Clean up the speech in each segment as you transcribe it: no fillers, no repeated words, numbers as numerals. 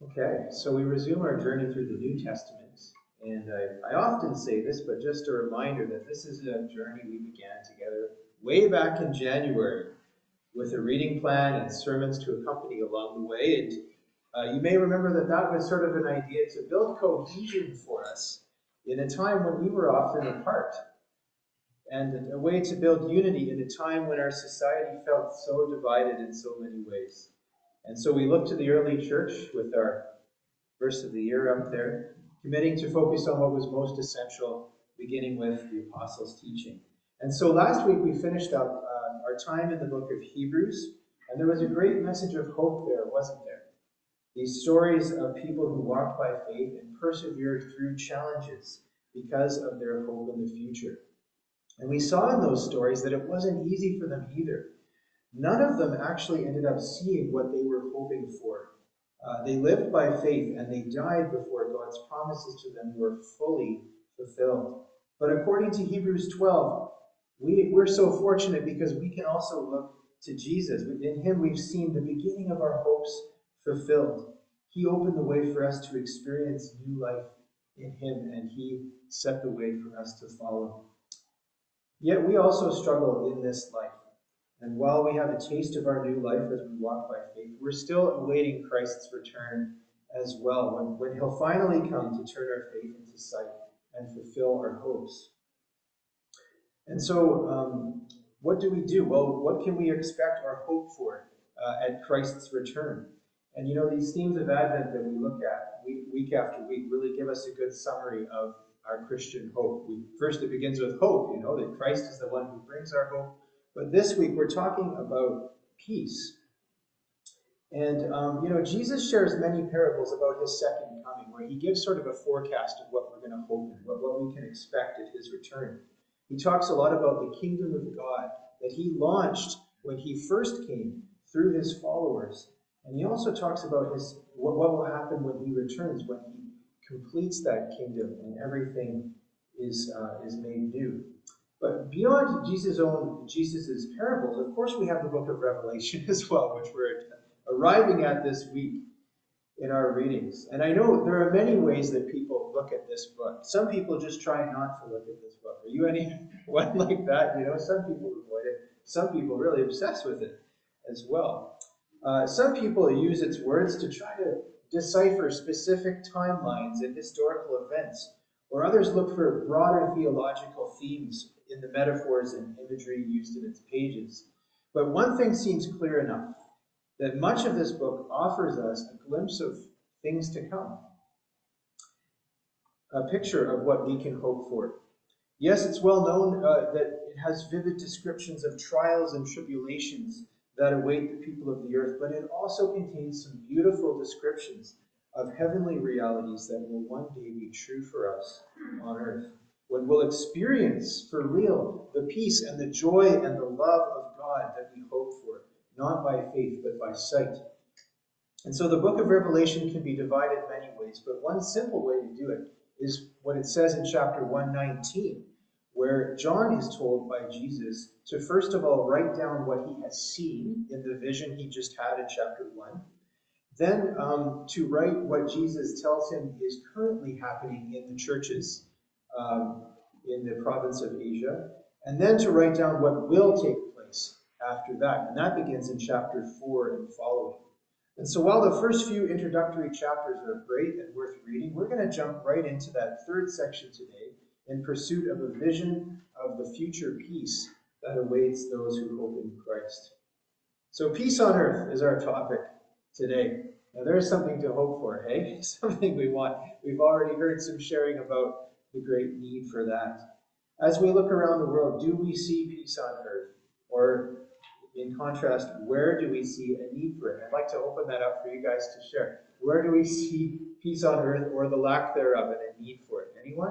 Okay, so we resume our journey through the New Testament. And I often say this, but just a reminder that this is a journey we began together way back in January with a reading plan and sermons to accompany along the way. And you may remember that that was sort of an idea to build cohesion for us in a time when we were often apart, and a way to build unity in a time when our society felt so divided in so many ways. And so we look to the early church with our verse of the year up there, committing to focus on what was most essential, beginning with the apostles' teaching. And so last week we finished up our time in the book of Hebrews, and there was a great message of hope there, wasn't there? These stories of people who walked by faith and persevered through challenges because of their hope in the future. And we saw in those stories that it wasn't easy for them either. None of them actually ended up seeing what they were hoping for. They lived by faith and they died before God's promises to them were fully fulfilled. But according to Hebrews 12, we're so fortunate because we can also look to Jesus. In him we've seen the beginning of our hopes fulfilled. He opened the way for us to experience new life in him, and he set the way for us to follow. Yet we also struggle in this life. And while we have a taste of our new life as we walk by faith, we're still awaiting Christ's return as well, when he'll finally come to turn our faith into sight and fulfill our hopes. And so, what do we do? Well, what can we expect or hope for at Christ's return? And these themes of Advent that we look at week after week really give us a good summary of our Christian hope. First, it begins with hope, that Christ is the one who brings our hope. But this week, we're talking about peace. And, Jesus shares many parables about his second coming, where he gives sort of a forecast of what we're going to hope in, what we can expect at his return. He talks a lot about the kingdom of God that he launched when he first came through his followers. And he also talks about what will happen when he returns, when he completes that kingdom and everything is made new. But beyond Jesus' parables, of course, we have the book of Revelation as well, which we're arriving at this week in our readings. And I know there are many ways that people look at this book. Some people just try not to look at this book. Are you anyone like that? Some people avoid it. Some people really obsess with it as well. Some people use its words to try to decipher specific timelines and historical events, or others look for broader theological themes in the metaphors and imagery used in its pages. But one thing seems clear enough, that much of this book offers us a glimpse of things to come, a picture of what we can hope for. Yes, it's well known that it has vivid descriptions of trials and tribulations that await the people of the earth, but it also contains some beautiful descriptions of heavenly realities that will one day be true for us on earth, when we'll experience for real the peace and the joy and the love of God that we hope for, not by faith, but by sight. And so the book of Revelation can be divided many ways, but one simple way to do it is what it says in chapter 119, where John is told by Jesus to first of all write down what he has seen in the vision he just had in chapter 1, then to write what Jesus tells him is currently happening in the churches in the province of Asia, and then to write down what will take place after that. And that begins in chapter 4 and following. And so while the first few introductory chapters are great and worth reading, we're going to jump right into that third section today in pursuit of a vision of the future peace that awaits those who hope in Christ. So peace on earth is our topic today. Now there's something to hope for, hey? Something we want. We've already heard some sharing about the great need for that. As we look around the world, do we see peace on earth? Or in contrast, where do we see a need for it? I'd like to open that up for you guys to share. Where do we see peace on earth or the lack thereof and a need for it? Anyone?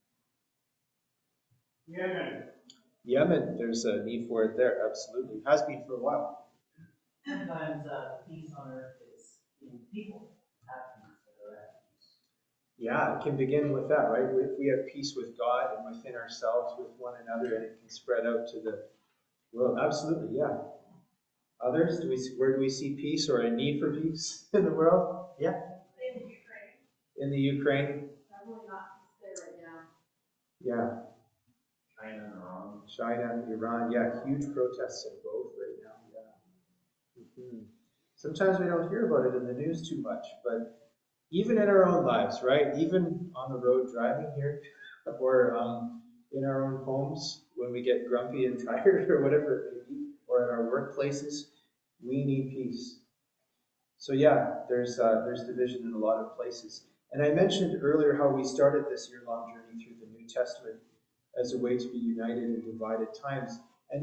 Yemen, there's a need for it there, absolutely. Has been for a while. Sometimes peace on earth is in people have peace that are at peace. Yeah, it can begin with that, right? If we have peace with God and within ourselves, with one another, and it can spread out to the world. Absolutely, yeah. Others, where do we see peace or a need for peace in the world? Yeah. in the Ukraine? Probably not there right now. Yeah. China, Iran, yeah, huge protests in both right now. Yeah. Sometimes we don't hear about it in the news too much, but even in our own lives, right? Even on the road driving here, or in our own homes when we get grumpy and tired, or whatever it may be, or at our workplaces, we need peace. So yeah, there's division in a lot of places. And I mentioned earlier how we started this year-long journey through the New Testament as a way to be united in divided times. And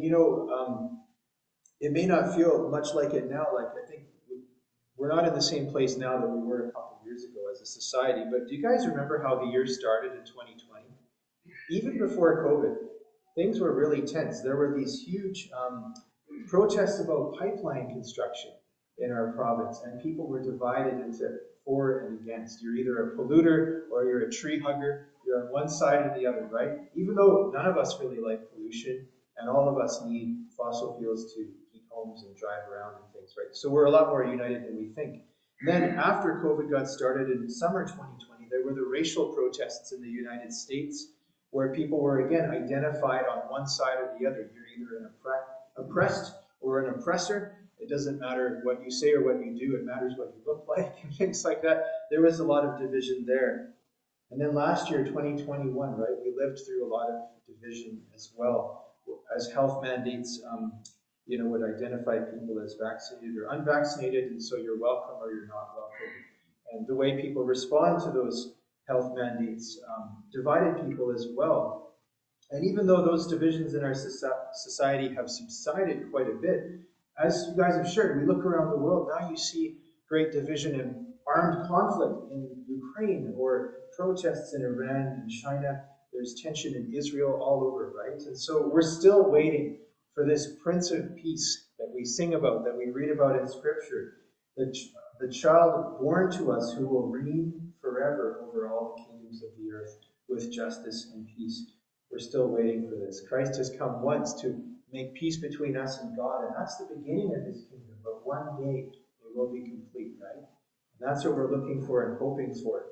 it may not feel much like it now. Like, I think we're not in the same place now that we were a couple of years ago as a society. But do you guys remember how the year started in 2020? Even before COVID, things were really tense. There were these huge protests about pipeline construction in our province, and people were divided into for and against. You're either a polluter or you're a tree hugger. You're on one side or the other, right? Even though none of us really like pollution, and all of us need fossil fuels to heat homes and drive around and things, right? So we're a lot more united than we think. And then after COVID got started in summer 2020, there were the racial protests in the United States, where people were, again, identified on one side or the other. You're either an oppressed or an oppressor. It doesn't matter what you say or what you do. It matters what you look like and things like that. There was a lot of division there. And then last year, 2021, right, we lived through a lot of division as well, as health mandates, would identify people as vaccinated or unvaccinated, and so you're welcome or you're not welcome. And the way people respond to those health mandates divided people as well. And even though those divisions in our society have subsided quite a bit, as you guys have shared, we look around the world, now you see great division and armed conflict in Ukraine, or protests in Iran and China. There's tension in Israel all over, right? And so we're still waiting for this Prince of Peace that we sing about, that we read about in Scripture, the child born to us who will reign forever over all the kingdoms of the earth with justice and peace. We're still waiting for this. Christ has come once to make peace between us and God, and that's the beginning of his kingdom. But one day it will be complete, right? And that's what we're looking for and hoping for.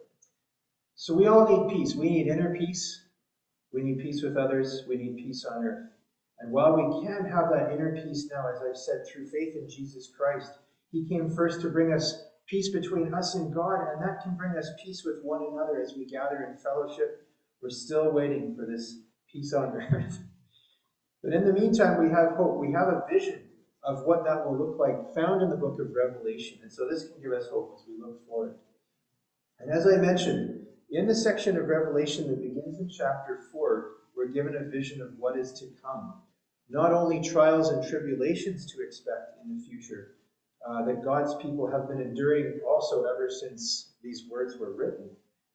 So we all need peace. We need inner peace. We need peace with others. We need peace on earth. And while we can have that inner peace now, as I've said, through faith in Jesus Christ, he came first to bring us peace between us and God, and that can bring us peace with one another as we gather in fellowship. We're still waiting for this peace on earth. But in the meantime, we have hope. We have a vision of what that will look like found in the book of Revelation. And so this can give us hope as we look forward. And as I mentioned, in the section of Revelation that begins in chapter 4, we're given a vision of what is to come. Not only trials and tribulations to expect in the future, that God's people have been enduring also ever since these words were written.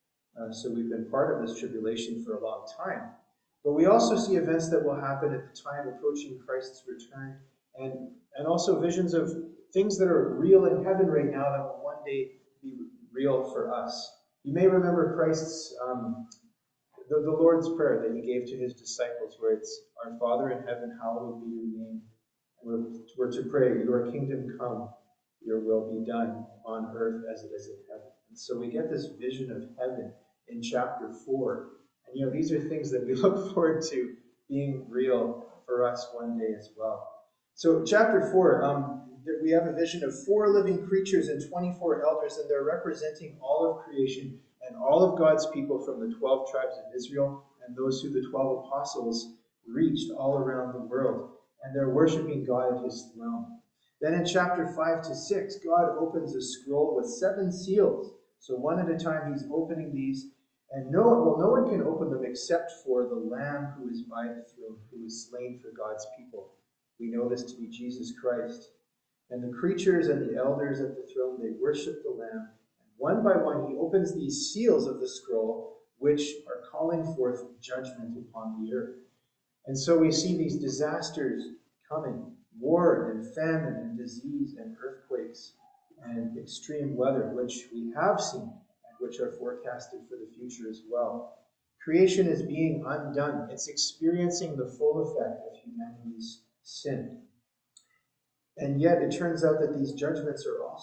So we've been part of this tribulation for a long time. But we also see events that will happen at the time approaching Christ's return, and also visions of things that are real in heaven right now that will one day be real for us. You may remember Christ's, the Lord's Prayer that he gave to his disciples, where it's, "Our Father in heaven, hallowed be your name." We're to pray, "Your kingdom come, your will be done on earth as it is in heaven." And so we get this vision of heaven in chapter 4. And these are things that we look forward to being real for us one day as well. So chapter 4, we have a vision of 4 living creatures and 24 elders, and they're representing all of creation and all of God's people from the 12 tribes of Israel and those who the 12 apostles reached all around the world. And they're worshiping God at his throne. Then in chapter 5 to 6, God opens a scroll with 7 seals. So one at a time he's opening these. And no one can open them except for the Lamb who is by the throne, who is slain for God's people. We know this to be Jesus Christ. And the creatures and the elders at the throne, they worship the Lamb. And one by one, he opens these seals of the scroll, which are calling forth judgment upon the earth. And so we see these disasters coming, war and famine and disease and earthquakes and extreme weather, which we have seen, which are forecasted for the future as well. Creation is being undone. It's experiencing the full effect of humanity's sin. And yet it turns out that these judgments are also coming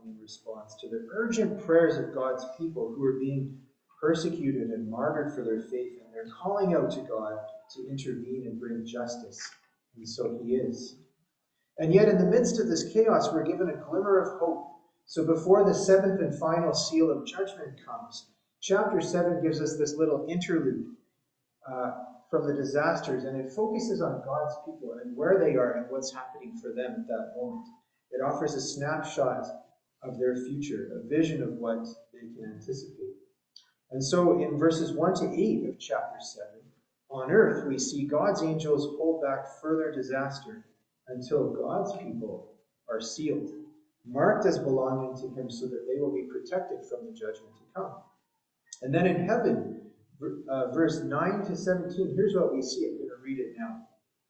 in response to the urgent prayers of God's people who are being persecuted and martyred for their faith, and they're calling out to God to intervene and bring justice. And so he is. And yet in the midst of this chaos, we're given a glimmer of hope. So before the seventh and final seal of judgment comes, chapter 7 gives us this little interlude from the disasters, and it focuses on God's people and where they are and what's happening for them at that moment. It offers a snapshot of their future, a vision of what they can anticipate. And so in verses 1 to 8 of chapter 7, on earth we see God's angels hold back further disaster until God's people are sealed, marked as belonging to him so that they will be protected from the judgment to come. And then in heaven, verse 9 to 17, here's what we see. I'm going to read it now.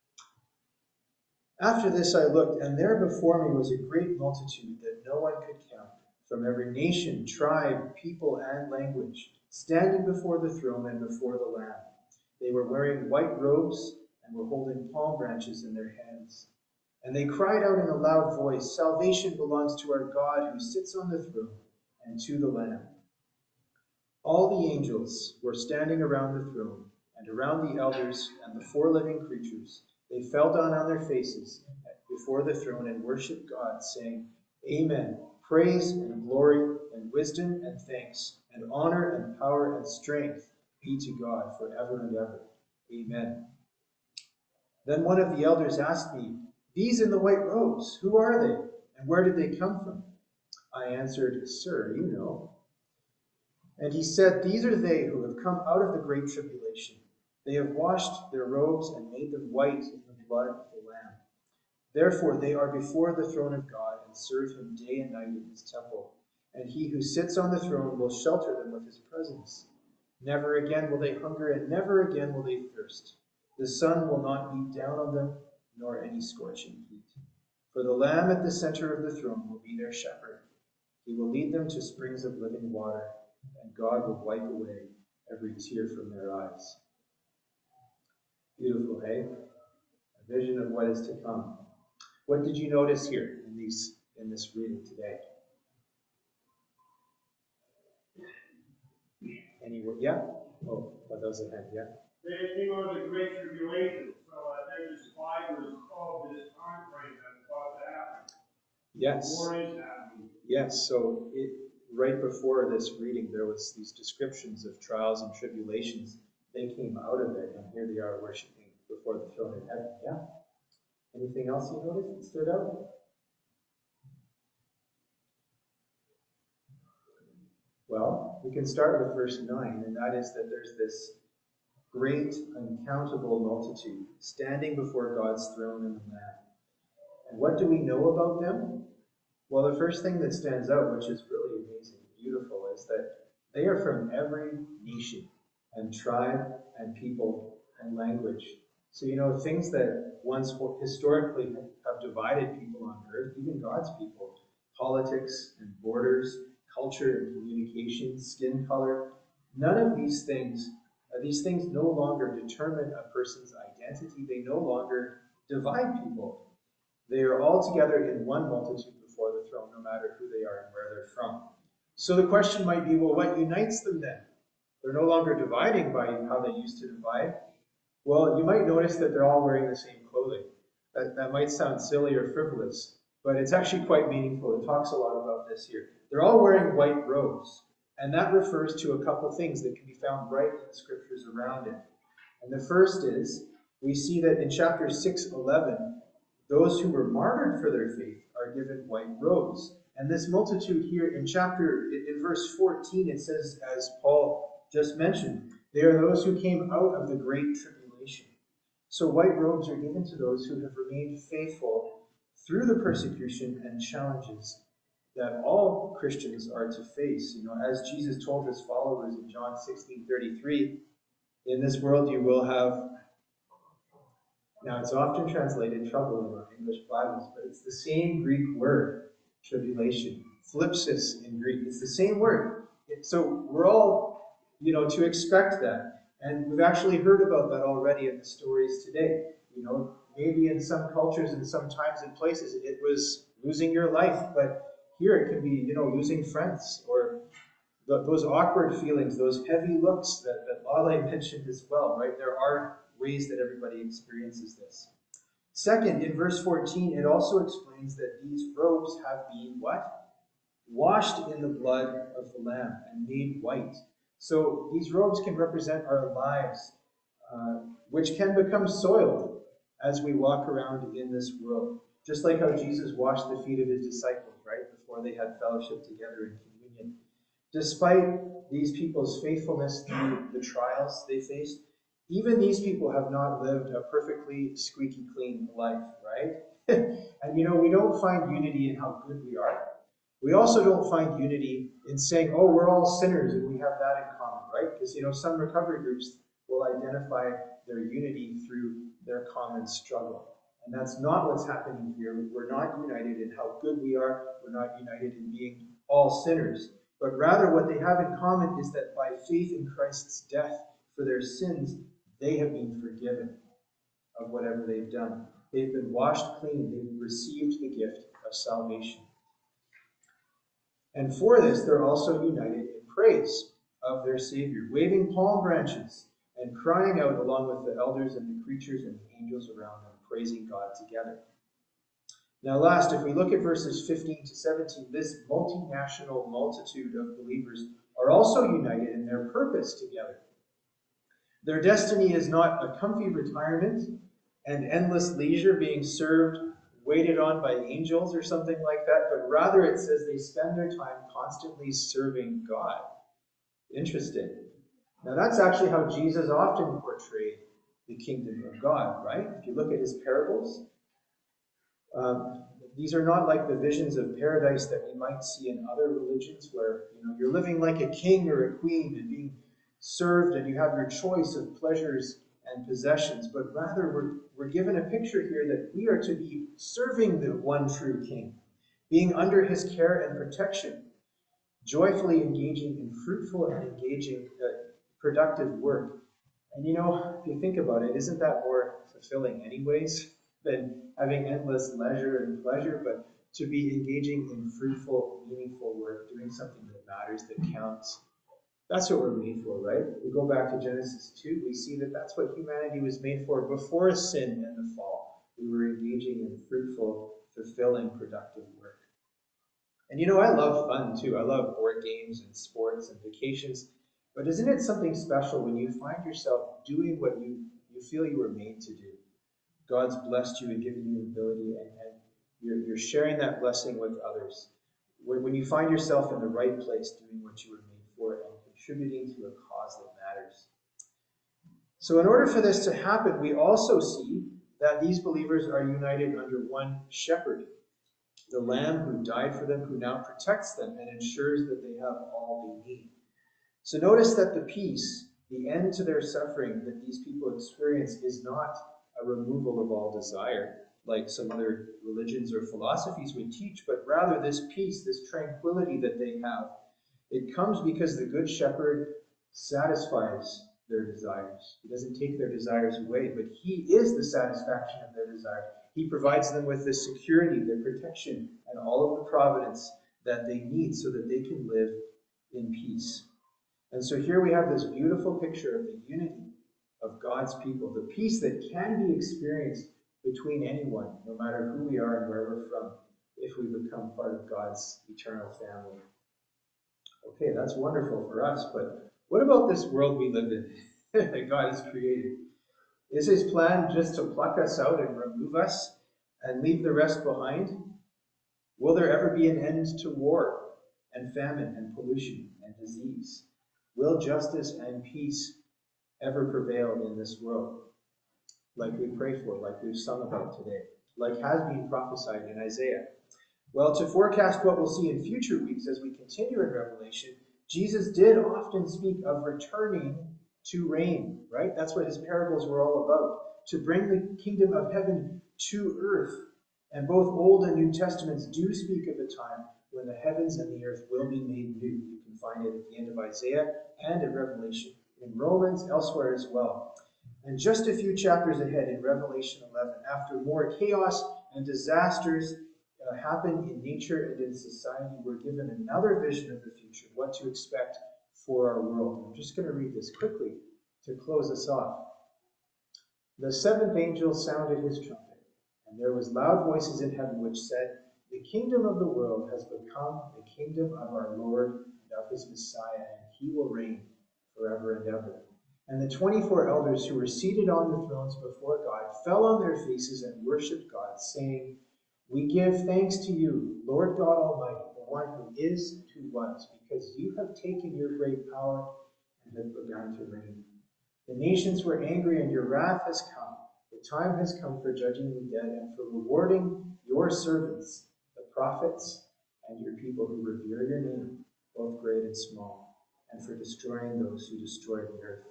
After this I looked, and there before me was a great multitude that no one could count, from every nation, tribe, people, and language, standing before the throne and before the Lamb. They were wearing white robes and were holding palm branches in their hands. And they cried out in a loud voice, "Salvation belongs to our God who sits on the throne and to the Lamb." All the angels were standing around the throne and around the elders and the 4 living creatures. They fell down on their faces before the throne and worshiped God, saying, "Amen. Praise and glory and wisdom and thanks and honor and power and strength be to God forever and ever. Amen." Then one of the elders asked me, "These in the white robes, who are they, and where did they come from?" I answered, "Sir, you know." And he said, "These are they who have come out of the great tribulation. They have washed their robes and made them white in the blood of the Lamb. Therefore they are before the throne of God and serve him day and night in his temple. And he who sits on the throne will shelter them with his presence. Never again will they hunger, and never again will they thirst. The sun will not beat down on them, nor any scorching heat. For the Lamb at the center of the throne will be their shepherd. He will lead them to springs of living water, and God will wipe away every tear from their eyes." Beautiful, hey? A vision of what is to come. What did you notice here in this reading today? Any word? Yeah? Oh, that was a hand, yeah? They came out of the Great Tribulation, so their survivors of this time frame that's about to happen. Yes. War is happening. Yes, so right before this reading, there was these descriptions of trials and tribulations. They came out of it, and here they are worshiping before the throne in heaven. Yeah? Anything else you noticed that stood out? Well, we can start with verse 9, and that is that there's this great, uncountable multitude standing before God's throne and the Lamb. And what do we know about them? Well, the first thing that stands out, which is really amazing, beautiful, is that they are from every nation and tribe and people and language. So, things that once historically have divided people on earth, even God's people, politics and borders, culture and communication, skin color, none of these things no longer determine a person's identity. They no longer divide people. They are all together in one multitude before the throne, no matter who they are and where they're from. So the question might be, well, what unites them then? They're no longer dividing by how they used to divide. Well, you might notice that they're all wearing the same clothing. That might sound silly or frivolous, but it's actually quite meaningful. It talks a lot about this here. They're all wearing white robes, and that refers to a couple things that can be found right in the scriptures around it. And the first is, we see that in chapter 6:11, those who were martyred for their faith are given white robes. And this multitude here in verse 14, it says, as Paul just mentioned, they are those who came out of the great tribulation. So white robes are given to those who have remained faithful through the persecution and challenges that all Christians are to face. As Jesus told his followers in John 16:33, in this world you will have, now it's often translated trouble in our English Bibles, but it's the same Greek word, tribulation, thlipsis in Greek. It's the same word. So we're all, to expect that. And we've actually heard about that already in the stories today. Maybe in some cultures and some times and places it was losing your life, but Here it could be, losing friends, or those awkward feelings, those heavy looks that Lale mentioned as well, right? There are ways that everybody experiences this. Second, in verse 14, it also explains that these robes have been what? Washed in the blood of the Lamb and made white. So these robes can represent our lives, which can become soiled as we walk around in this world. Just like how Jesus washed the feet of his disciples, right, before they had fellowship together in communion. Despite these people's faithfulness through the trials they faced, even these people have not lived a perfectly squeaky clean life, right? And we don't find unity in how good we are. We also don't find unity in saying, oh, we're all sinners and we have that in common, right? Because, some recovery groups will identify their unity through their common struggle. And that's not what's happening here. We're not united in how good we are. We're not united in being all sinners. But rather what they have in common is that by faith in Christ's death for their sins, they have been forgiven of whatever they've done. They've been washed clean. They've received the gift of salvation. And for this, they're also united in praise of their Savior, waving palm branches and crying out along with the elders and the creatures and the angels around them, praising God together. Now last, if we look at verses 15 to 17, this multinational multitude of believers are also united in their purpose together. Their destiny is not a comfy retirement and endless leisure being served, waited on by angels or something like that, but rather it says they spend their time constantly serving God. Interesting. Now that's actually how Jesus often portrayed the kingdom of God, right? If you look at his parables, these are not like the visions of paradise that we might see in other religions where you're living like a king or a queen and being served and you have your choice of pleasures and possessions, but rather we're given a picture here that we are to be serving the one true king, being under his care and protection, joyfully engaging in fruitful and engaging productive work. And if you think about it, isn't that more fulfilling anyways than having endless leisure and pleasure, but to be engaging in fruitful, meaningful work, doing something that matters, that counts? That's what we're made for, right? We go back to Genesis 2, we see that that's what humanity was made for before sin and the fall. We were engaging in fruitful, fulfilling, productive work. And I love fun too. I love board games and sports and vacations. But isn't it something special when you find yourself doing what you feel you were made to do? God's blessed you and given you an ability, and you're sharing that blessing with others. When you find yourself in the right place doing what you were made for and contributing to a cause that matters. So in order for this to happen, we also see that these believers are united under one shepherd, the Lamb who died for them, who now protects them and ensures that they have all they need. So notice that the peace, the end to their suffering that these people experience, is not a removal of all desire, like some other religions or philosophies would teach, but rather this peace, this tranquility that they have, it comes because the Good Shepherd satisfies their desires. He doesn't take their desires away, but he is the satisfaction of their desires. He provides them with the security, the protection, and all of the providence that they need so that they can live in peace. And so here we have this beautiful picture of the unity of God's people, the peace that can be experienced between anyone, no matter who we are and where we're from, if we become part of God's eternal family. Okay, that's wonderful for us, but what about this world we live in that God has created? Is his plan just to pluck us out and remove us and leave the rest behind? Will there ever be an end to war and famine and pollution and disease? Will justice and peace ever prevail in this world? Like we pray for, like we've sung about today, like has been prophesied in Isaiah. Well, to forecast what we'll see in future weeks as we continue in Revelation, Jesus did often speak of returning to reign, right? That's what his parables were all about, to bring the kingdom of heaven to earth. And both Old and New Testaments do speak of a time when the heavens and the earth will be made new. You can find it at the end of Isaiah and in Revelation, in Romans, elsewhere as well. And just a few chapters ahead in Revelation 11, after more chaos and disasters happen in nature and in society, we're given another vision of the future, what to expect for our world. I'm just going to read this quickly to close us off. The seventh angel sounded his trumpet, and there was loud voices in heaven which said, "The kingdom of the world has become the kingdom of our Lord and of his Messiah, and he will reign forever and ever." And the 24 elders who were seated on the thrones before God fell on their faces and worshipped God, saying, "We give thanks to you, Lord God Almighty, the one who is and who was, because you have taken your great power and have begun to reign. The nations were angry, and your wrath has come. The time has come for judging the dead and for rewarding your servants, the prophets, and your people who revere your name, both great and small, and for destroying those who destroy the earth."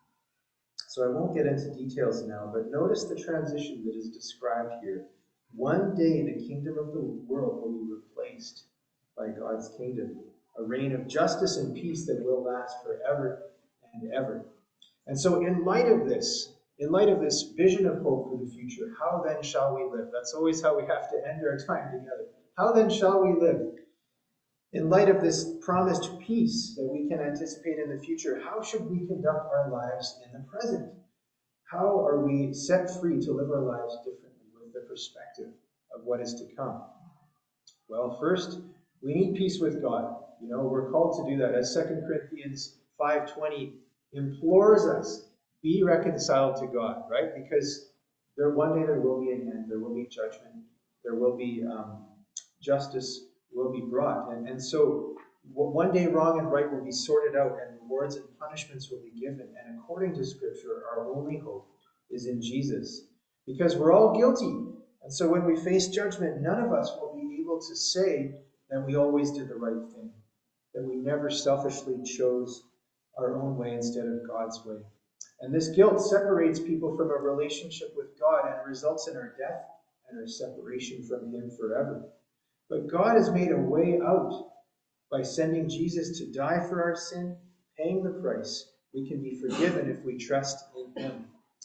So I won't get into details now, but notice the transition that is described here. One day the kingdom of the world will be replaced by God's kingdom, a reign of justice and peace that will last forever and ever. And so in light of this vision of hope for the future, how then shall we live? That's always how we have to end our time together. How then shall we live? In light of this promised peace that we can anticipate in the future, how should we conduct our lives in the present? How are we set free to live our lives differently with the perspective of what is to come? Well, first, we need peace with God. We're called to do that. As 2 Corinthians 5:20 implores us, be reconciled to God, right? Because one day there will be an end, there will be judgment, there will be justice will be brought. And so one day wrong and right will be sorted out, and rewards and punishments will be given. And according to Scripture, our only hope is in Jesus, because we're all guilty. And so when we face judgment, none of us will be able to say that we always did the right thing, that we never selfishly chose our own way instead of God's way. And this guilt separates people from a relationship with God and results in our death and our separation from him forever. But God has made a way out by sending Jesus to die for our sin, paying the price. We can be forgiven if we trust in him.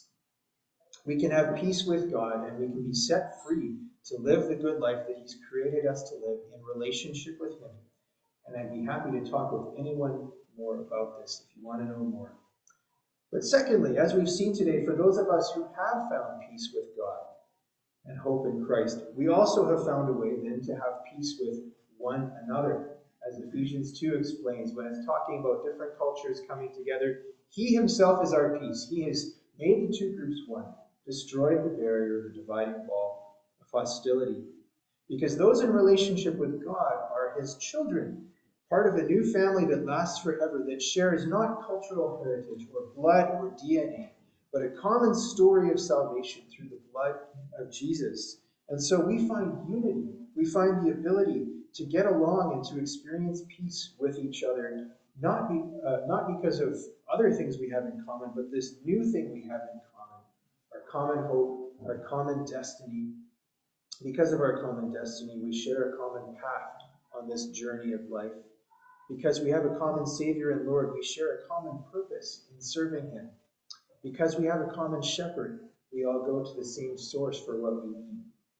We can have peace with God, and we can be set free to live the good life that he's created us to live in relationship with him. And I'd be happy to talk with anyone more about this if you want to know more. But secondly, as we've seen today, for those of us who have found peace with God and hope in Christ, we also have found a way then to have peace with one another. As Ephesians 2 explains, when it's talking about different cultures coming together, he himself is our peace. He has made the two groups one, destroyed the barrier, the dividing wall of hostility. Because those in relationship with God are his children, part of a new family that lasts forever, that shares not cultural heritage or blood or DNA, but a common story of salvation through the blood of Jesus. And so we find unity. We find the ability to get along and to experience peace with each other, not because of other things we have in common, but this new thing we have in common, our common hope, our common destiny. Because of our common destiny, we share a common path on this journey of life. Because we have a common Savior and Lord, we share a common purpose in serving him. Because we have a common shepherd, we all go to the same source for what we need.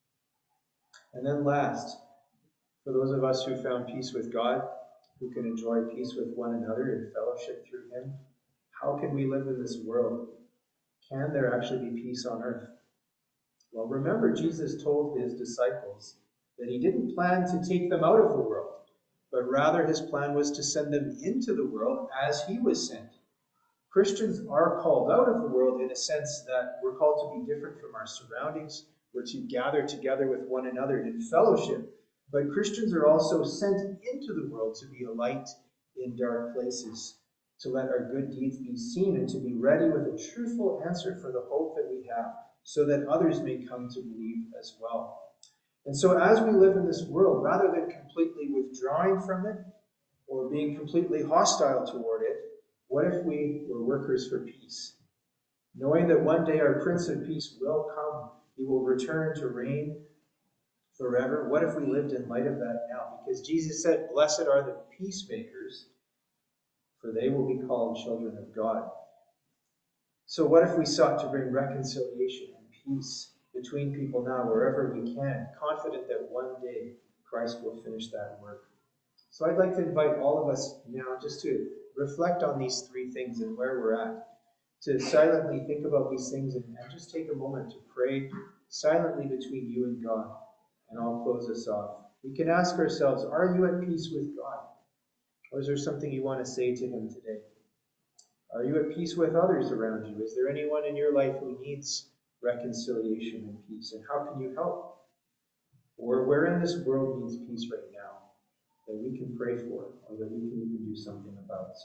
And then last, for those of us who found peace with God, who can enjoy peace with one another in fellowship through him, how can we live in this world? Can there actually be peace on earth? Well, remember, Jesus told his disciples that he didn't plan to take them out of the world, but rather his plan was to send them into the world as he was sent. Christians are called out of the world in a sense that we're called to be different from our surroundings. We're to gather together with one another in fellowship. But Christians are also sent into the world to be a light in dark places, to let our good deeds be seen and to be ready with a truthful answer for the hope that we have, so that others may come to believe as well. And so as we live in this world, rather than completely withdrawing from it or being completely hostile toward it, what if we were workers for peace? Knowing that one day our Prince of Peace will come, he will return to reign forever. What if we lived in light of that now? Because Jesus said, "Blessed are the peacemakers, for they will be called children of God." So what if we sought to bring reconciliation and peace between people now, wherever we can, confident that one day Christ will finish that work. So I'd like to invite all of us now just to reflect on these three things and where we're at, to silently think about these things and just take a moment to pray silently between you and God. And I'll close us off. We can ask ourselves, are you at peace with God? Or is there something you want to say to him today? Are you at peace with others around you? Is there anyone in your life who needs reconciliation and peace? And how can you help? Or where in this world needs peace right now that we can pray for or that we can even do something about?